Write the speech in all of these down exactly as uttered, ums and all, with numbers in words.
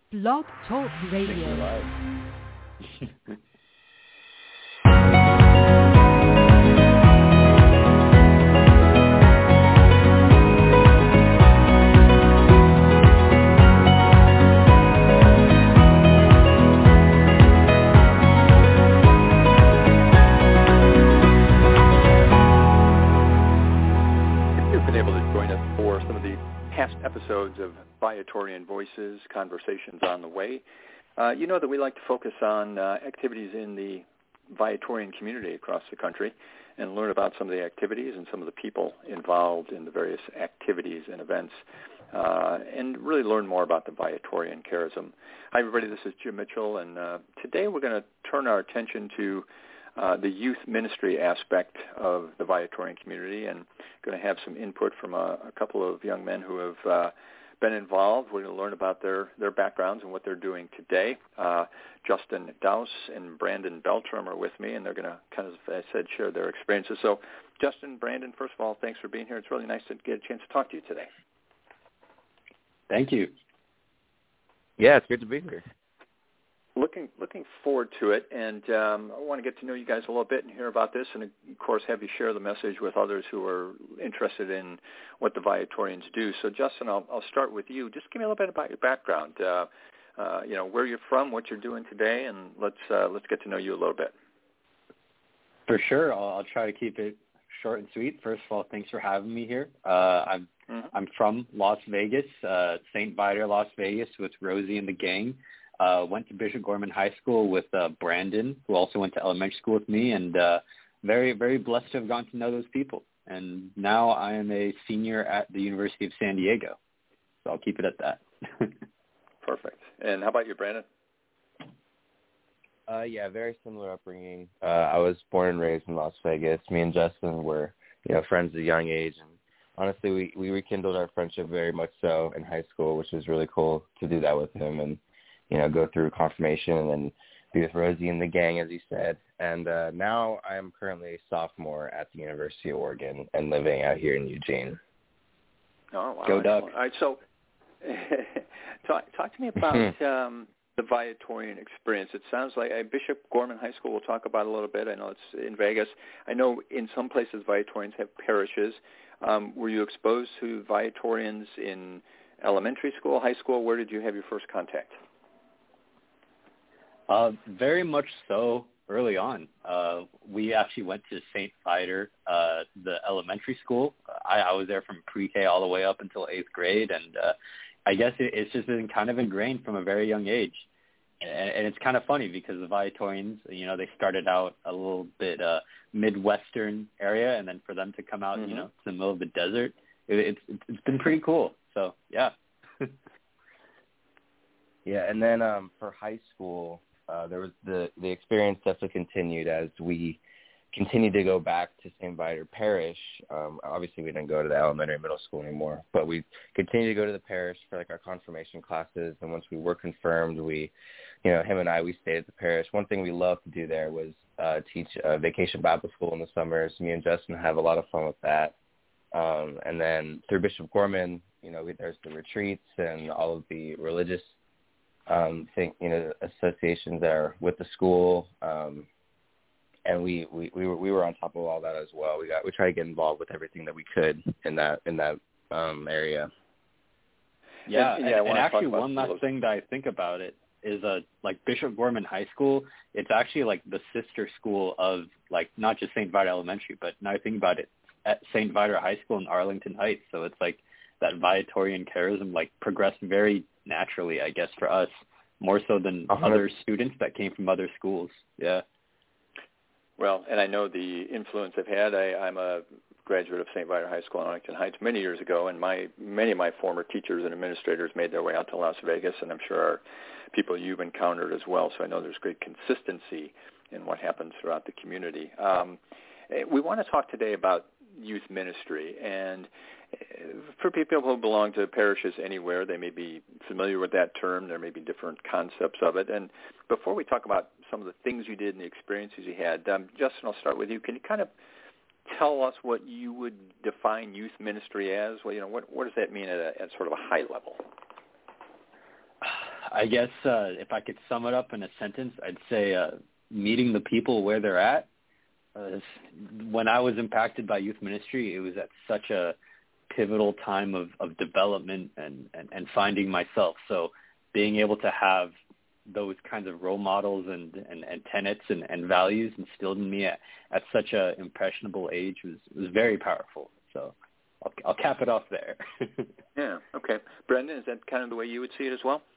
Blog Talk Radio. Episodes of Viatorian Voices, Conversations on the Way. Uh, you know that we like to focus on uh, activities in the Viatorian community across the country and learn about some of the activities and some of the people involved in the various activities and events uh, and really learn more about the Viatorian charism. Hi, everybody. This is Jim Mitchell, and uh, today we're going to turn our attention to Uh, the youth ministry aspect of the Viatorian community, and going to have some input from a, a couple of young men who have uh, been involved. We're going to learn about their, their backgrounds and what they're doing today. Uh, Justin Dowse and Brandon Beltram are with me, and they're going to kind of, as I said, share their experiences. So, Justin, Brandon, first of all, thanks for being here. It's really nice to get a chance to talk to you today. Thank you. Yeah, it's good to be here. Looking looking forward to it, and um, I want to get to know you guys a little bit and hear about this, and of course have you share the message with others who are interested in what the Viatorians do. So, Justin, I'll, I'll start with you. Just give me a little bit about your background. Uh, uh, you know, where you're from, what you're doing today, and let's uh, let's get to know you a little bit. For sure, I'll, I'll try to keep it short and sweet. First of all, thanks for having me here. Uh, I'm mm-hmm. I'm from Las Vegas, uh, Saint Viator, Las Vegas, with Rosie and the gang. Uh, went to Bishop Gorman High School with uh, Brandon, who also went to elementary school with me, and uh, very, very blessed to have gotten to know those people. And now I am a senior at the University of San Diego, so I'll keep it at that. Perfect. And how about you, Brandon? Uh, yeah, very similar upbringing. Uh, I was born and raised in Las Vegas. Me and Justin were, you know, friends at a young age, and honestly, we, we rekindled our friendship very much so in high school, which was really cool to do that with him, and you know, go through confirmation and be with Rosie and the gang, as you said. And uh, now I'm currently a sophomore at the University of Oregon and living out here in Eugene. Oh, wow. Go Ducks. All right, so talk, talk to me about um, the Viatorian experience. It sounds like uh, Bishop Gorman High School we'll talk about a little bit. I know it's in Vegas. I know in some places Viatorians have parishes. Um, were you exposed to Viatorians in elementary school, high school? Where did you have your first contact? Uh, very much so early on. Uh, we actually went to Saint Viator, uh, the elementary school. I, I was there from pre-K all the way up until eighth grade, and uh, I guess it, it's just been kind of ingrained from a very young age. And, and it's kind of funny because the Viatorians, you know, they started out a little bit uh, Midwestern area, and then for them to come out, mm-hmm. you know, to the middle of the desert, it, it's it's been pretty cool. So, yeah. Yeah, and then um, for high school, Uh, there was the, the experience definitely continued as we continued to go back to Saint Viator Parish. Um, obviously, we didn't go to the elementary and middle school anymore, but we continued to go to the parish for like our confirmation classes. And once we were confirmed, we, you know, him and I, we stayed at the parish. One thing we loved to do there was uh, teach uh, Vacation Bible School in the summers. Me and Justin have a lot of fun with that. Um, and then through Bishop Gorman, you know, we, there's the retreats and all of the religious Um, think you know associations that are with the school, um, and we, we, we were we were on top of all that as well. We got we tried to get involved with everything that we could in that in that um, area. Yeah, and, and, yeah, and actually, one last those. thing that I think about it is uh like Bishop Gorman High School. It's actually like the sister school of like not just Saint Viator Elementary, but now I think about it, at Saint Viator High School in Arlington Heights. So it's like that Viatorian charism like progressed very naturally, I guess, for us, more so than uh-huh. other students that came from other schools. Yeah. Well, and I know the influence I've had. I, I'm a graduate of Saint Viator High School in Arlington Heights many years ago, and my many of my former teachers and administrators made their way out to Las Vegas, and I'm sure are people you've encountered as well. So I know there's great consistency in what happens throughout the community. Um, we want to talk today about youth ministry, and for people who belong to parishes anywhere, they may be familiar with that term. There may be different concepts of it. And before we talk about some of the things you did and the experiences you had, um, Justin, I'll start with you. Can you kind of tell us what you would define youth ministry as? Well, you know, what, what does that mean at, a, at sort of a high level? I guess uh, if I could sum it up in a sentence, I'd say uh, meeting the people where they're at. Uh, when I was impacted by youth ministry, it was at such a pivotal time of, of development and, and, and finding myself. So being able to have those kinds of role models and, and, and tenets and, and values instilled in me at, at such a impressionable age was, was very powerful. So I'll, I'll cap it off there. Yeah, okay. Brendan, is that kind of the way you would see it as well?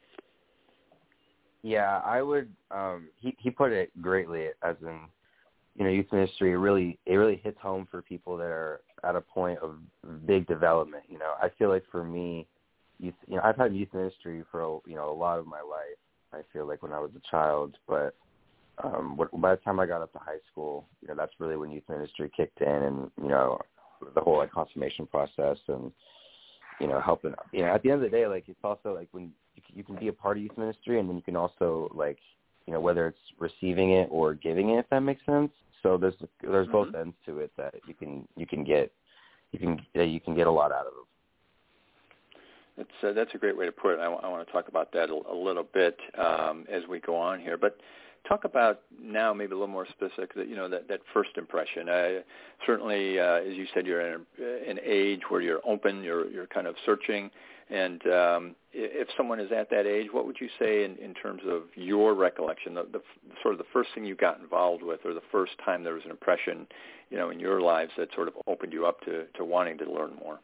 Yeah, I would. Um, he he put it greatly, as in, you know, youth ministry really it really hits home for people that are at a point of big development. You know, I feel like for me, youth, you know, I've had youth ministry for you know a lot of my life. I feel like when I was a child, but um, by the time I got up to high school, you know, that's really when youth ministry kicked in, and you know, the whole like consummation process and you know helping. You know, at the end of the day, like it's also like when you can, you can be a part of youth ministry, and then you can also like you know whether it's receiving it or giving it, if that makes sense. So there's there's mm-hmm. both ends to it that you can you can get you can you can get a lot out of it. That's uh, that's a great way to put it. I, w- I want to talk about that a, a little bit um, as we go on here, but talk about now maybe a little more specific. That you know that, that first impression. Uh, certainly, uh, as you said, you're in a, an age where you're open. You're you're kind of searching, and um, if someone is at that age, what would you say in, in terms of your recollection, the, the sort of the first thing you got involved with, or the first time there was an impression, you know, in your lives that sort of opened you up to, to wanting to learn more?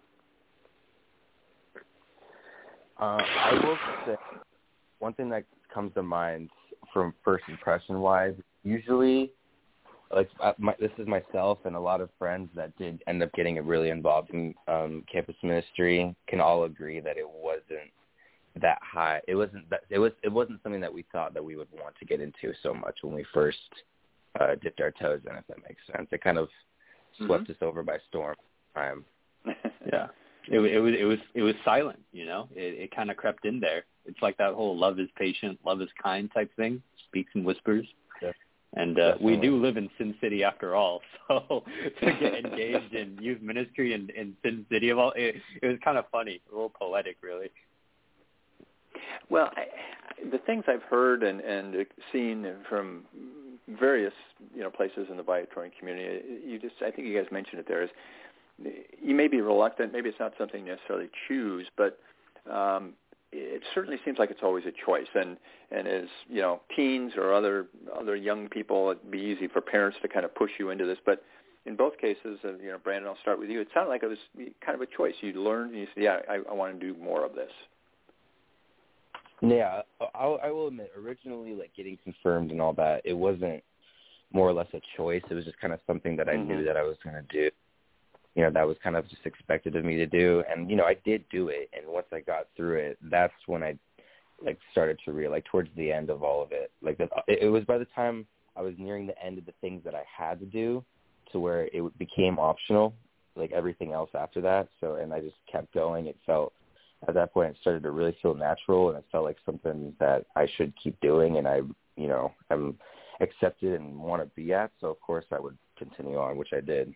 Uh, I will say one thing that comes to mind from first impression wise, usually, like uh, my, this is myself and a lot of friends that did end up getting really involved in um, campus ministry can all agree that it wasn't that high. It wasn't that it was it wasn't something that we thought that we would want to get into so much when we first uh, dipped our toes in, if that makes sense. It kind of swept mm-hmm. us over by storm. Time. Yeah. It, it was it was it was silent, you know. It, it kind of crept in there. It's like that whole "love is patient, love is kind" type thing. Speaks in whispers, yeah. and uh, we do live in Sin City after all. So to get engaged in youth ministry in, in Sin City, of all, it, it was kind of funny, a little poetic, really. Well, I, the things I've heard and, and seen from various you know places in the Viatorian community, you just I think you guys mentioned it there is. You may be reluctant. Maybe it's not something you necessarily choose, but um, it certainly seems like it's always a choice. And and as you know, teens or other other young people, it'd be easy for parents to kind of push you into this. But in both cases, uh, you know, Brandon, I'll start with you. It sounded like it was kind of a choice. You learned, and you said, "Yeah, I, I want to do more of this." Yeah, I, I will admit, originally, like getting confirmed and all that, it wasn't more or less a choice. It was just kind of something that I mm-hmm. knew that I was going to do. You know, that was kind of just expected of me to do. And, you know, I did do it. And once I got through it, that's when I, like, started to realize, like, towards the end of all of it. Like, the, it was by the time I was nearing the end of the things that I had to do to where it became optional, like, everything else after that. So, and I just kept going. It felt, at that point, it started to really feel natural, and it felt like something that I should keep doing. And I, you know, I'm accepted and want to be at. So, of course, I would continue on, which I did.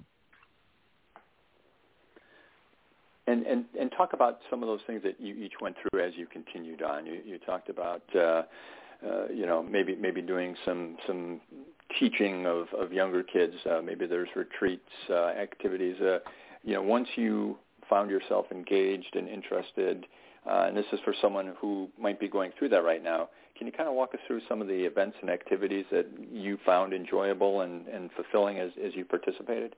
And, and and talk about some of those things that you each went through as you continued on. You, you talked about, uh, uh, you know, maybe maybe doing some some teaching of, of younger kids. Uh, maybe there's retreats, uh, activities. Uh, you know, once you found yourself engaged and interested, uh, and this is for someone who might be going through that right now, can you kind of walk us through some of the events and activities that you found enjoyable and, and fulfilling as, as you participated?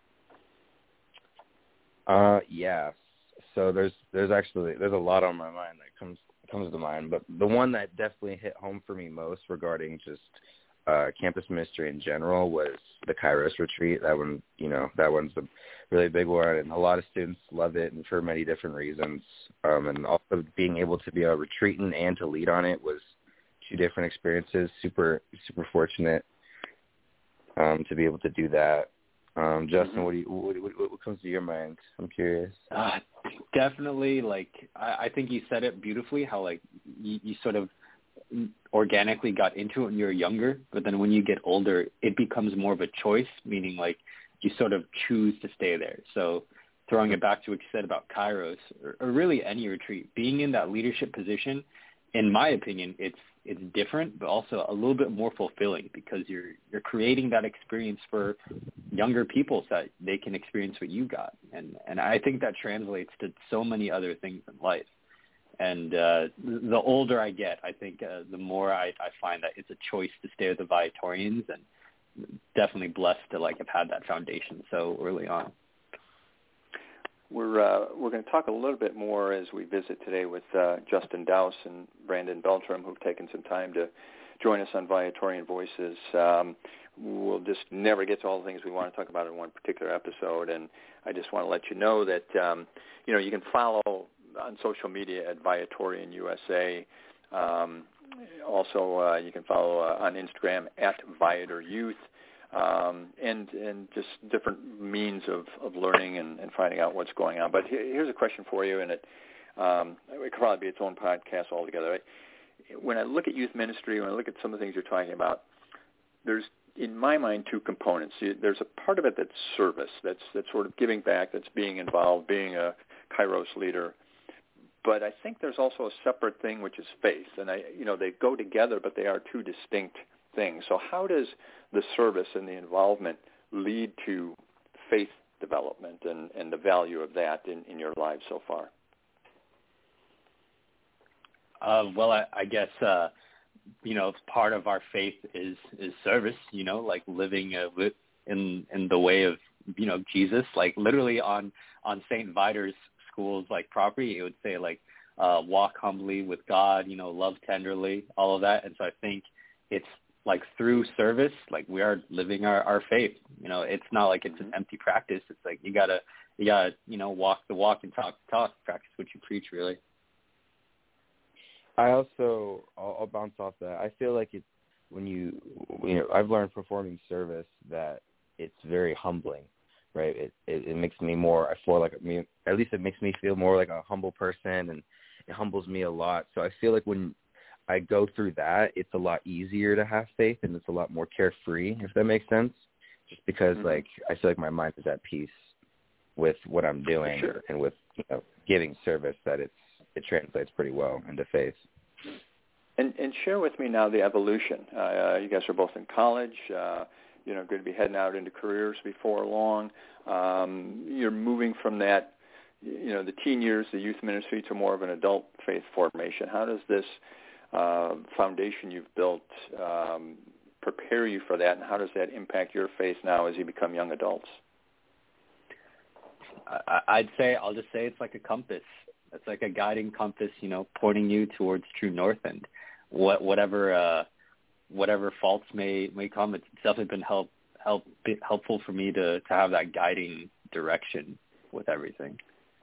Uh, yeah. So there's there's actually there's a lot on my mind that comes comes to mind, but the one that definitely hit home for me most regarding just uh, campus ministry in general was the Kairos retreat. That one, you know, that one's a really big one, and a lot of students love it, and for many different reasons. Um, and also being able to be a retreatant and to lead on it was two different experiences. Super super fortunate um, to be able to do that. Um, Justin, mm-hmm. what, do you, what, what, what comes to your mind? I'm curious. Uh, definitely, like, I, I think you said it beautifully, how, like, you, you sort of organically got into it when you were younger, but then when you get older, it becomes more of a choice, meaning, like, you sort of choose to stay there. So throwing it back to what you said about Kairos, or, or really any retreat, being in that leadership position in my opinion, it's it's different, but also a little bit more fulfilling because you're you're creating that experience for younger people so that they can experience what you got. And and I think that translates to so many other things in life. And uh, the older I get, I think uh, the more I, I find that it's a choice to stay with the Viatorians, and definitely blessed to like have had that foundation so early on. We're uh, we're going to talk a little bit more as we visit today with uh, Justin Dowse and Brandon Beltram, who've taken some time to join us on Viatorian Voices. Um, we'll just never get to all the things we want to talk about in one particular episode, and I just want to let you know that um, you know you can follow on social media at Viatorian U S A. Um, also, uh, you can follow uh, on Instagram at Viator Youth. Um, and and just different means of, of learning and, and finding out what's going on. But here, here's a question for you, and it, um, it could probably be its own podcast altogether. Right? When I look at youth ministry, when I look at some of the things you're talking about, there's, in my mind, two components. There's a part of it that's service, that's that's sort of giving back, that's being involved, being a Kairos leader. But I think there's also a separate thing, which is faith. And, I, you know, they go together, but they are two distinct things. So how does the service and the involvement lead to faith development and, and the value of that in, in your lives so far? Uh, well, I, I guess, uh, you know, part of our faith is, is service, you know, like living uh, in in the way of, you know, Jesus. Like literally on, on Saint Viator's school's like property, it would say like uh, walk humbly with God, you know, love tenderly, all of that. And so I think it's like through service, like we are living our, our faith. You know, it's not like it's an empty practice. It's like you gotta, you gotta, you know, walk the walk and talk the talk, practice what you preach, really. I also, I'll, I'll bounce off that. I feel like it's when you, you know, I've learned performing service that it's very humbling, right? It, it, it makes me more, I feel like, I mean, at least it makes me feel more like a humble person, and it humbles me a lot. So I feel like when I go through that, it's a lot easier to have faith, and it's a lot more carefree, if that makes sense, just because, mm-hmm. like, I feel like my mind is at peace with what I'm doing sure. and with, you know, giving service, that it's, it translates pretty well into faith. And, and share with me now the evolution. Uh, you guys are both in college, uh, you know, going to be heading out into careers before long. Um, you're moving from that, you know, the teen years, the youth ministry, to more of an adult faith formation. How does this Uh, foundation you've built um, prepare you for that, and how does that impact your faith now as you become young adults? I, I'd say, I'll just say it's like a compass. It's like a guiding compass, you know, pointing you towards true north. And what, whatever uh, whatever faults may, may come, it's definitely been help, help, helpful for me to, to have that guiding direction with everything.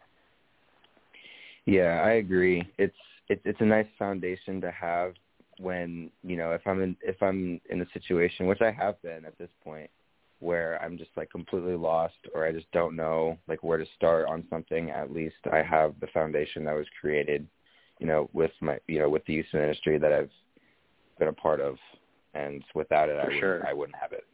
Yeah, I agree. It's It's it's a nice foundation to have when, you know, if I'm in if I'm in a situation, which I have been at this point, where I'm just like completely lost, or I just don't know like where to start on something. At least I have the foundation that was created, you know, with my you know with the youth ministry that I've been a part of, and without it, I wouldn't, sure. I wouldn't have it.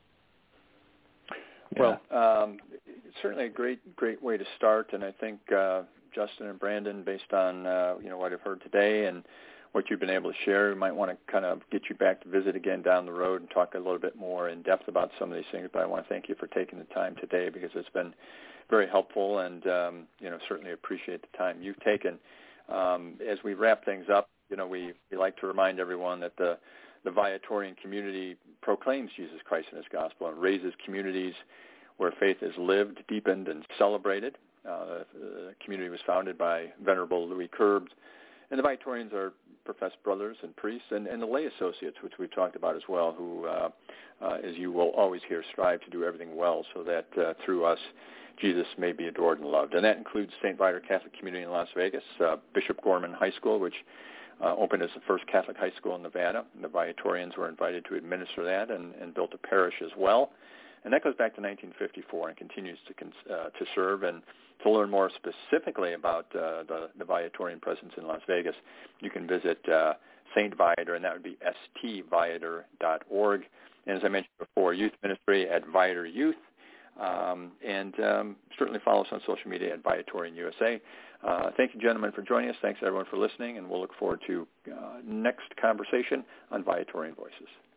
Yeah. Well, um, it's certainly a great great way to start, and I think. Uh, Justin and Brandon, based on uh, you know what I've heard today and what you've been able to share, we might want to kind of get you back to visit again down the road and talk a little bit more in depth about some of these things. But I want to thank you for taking the time today, because it's been very helpful, and um, you know certainly appreciate the time you've taken. Um, as we wrap things up, you know we, we like to remind everyone that the the Viatorian community proclaims Jesus Christ and His gospel and raises communities where faith is lived, deepened, and celebrated. Uh, the community was founded by Venerable Louis Querbes, and the Viatorians are professed brothers and priests, and, and the lay associates, which we've talked about as well, who, uh, uh, as you will always hear, strive to do everything well so that uh, through us Jesus may be adored and loved. And that includes Saint Viator Catholic Community in Las Vegas, uh, Bishop Gorman High School, which uh, opened as the first Catholic high school in Nevada. And the Viatorians were invited to administer that and, and built a parish as well. And that goes back to nineteen fifty-four and continues to uh, to serve. And to learn more specifically about uh, the, the Viatorian presence in Las Vegas, you can visit uh, Saint Viator, and that would be s t viator dot org. And as I mentioned before, youth ministry at Viator Youth. Um, and um, certainly follow us on social media at Viatorian U S A. Uh, thank you, gentlemen, for joining us. Thanks, everyone, for listening, and we'll look forward to uh, next conversation on Viatorian Voices.